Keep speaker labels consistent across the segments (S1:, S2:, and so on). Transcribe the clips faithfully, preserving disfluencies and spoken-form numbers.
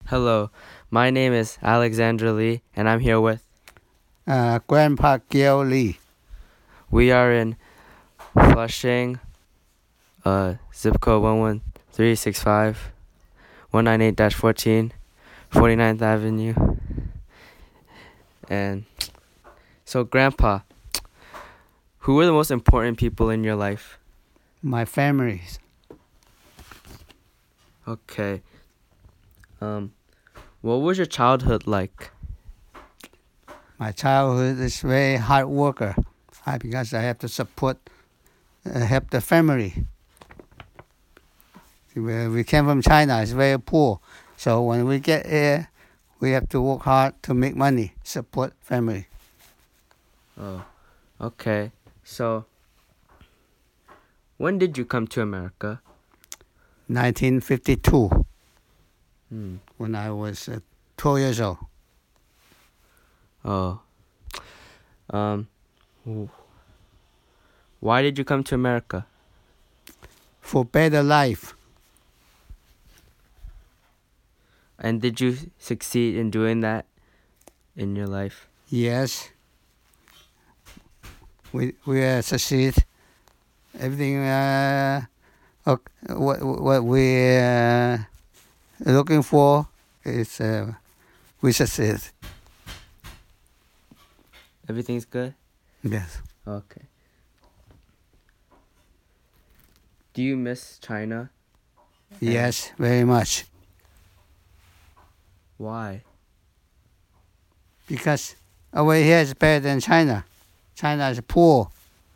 S1: Hello, my name is Alexandra Lee, and I'm here with.
S2: Uh, Grandpa Gail Lee.
S1: We are in Flushing, uh, zip code one one three six five, one nine eight dash fourteen, forty-ninth Avenue. And so, Grandpa, who were the most important people in your life?
S2: My family.
S1: Okay. Um, what was your childhood like?
S2: My childhood is very hard worker uh, because I have to support, uh, help the family. We, we came from China, it's very poor. So when we get here, we have to work hard to make money, support family.
S1: Oh, okay. So, when did you come to America?
S2: nineteen fifty-two,
S1: Hmm.
S2: when I was uh, twelve years old.
S1: Oh. Um, w- why did you come to America?
S2: For better life.
S1: And did you succeed in doing that in your life?
S2: Yes, we we uh, succeed. Everything uh, okay, what what we uh, looking for is uh, we succeed.
S1: Everything's good?
S2: Yes.
S1: Okay. Do you miss China?
S2: Yes, very much.
S1: Why?
S2: Because over here is better than China. China is poor.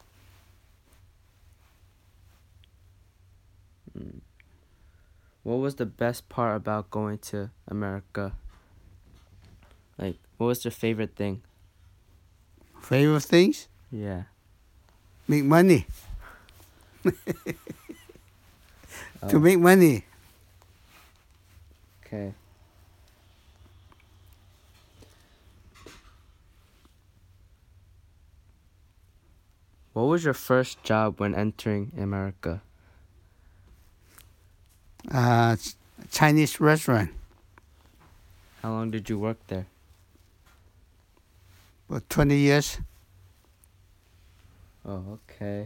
S1: Mm. What was the best part about going to America? Like, what was your favorite thing?
S2: Favorite things?
S1: Yeah.
S2: Make money.
S1: Oh,
S2: To make money.
S1: okay. What was your first job when entering America?
S2: Uh, Chinese restaurant
S1: How long did you work there?
S2: for twenty years.
S1: Oh, okay.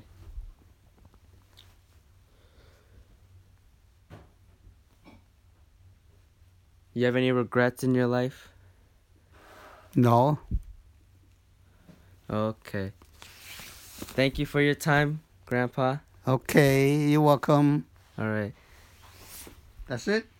S1: You have any regrets in your life?
S2: No.
S1: Okay. Thank you for your time, Grandpa.
S2: Okay, you're welcome.
S1: All right.
S2: That's it.